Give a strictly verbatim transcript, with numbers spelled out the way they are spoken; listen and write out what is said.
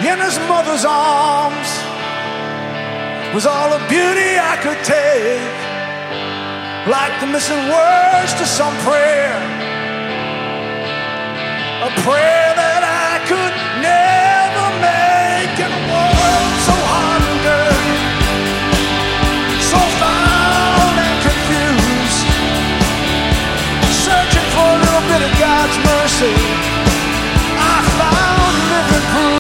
in his mother's arms was all the beauty I could take, like the missing words to some prayer, a prayer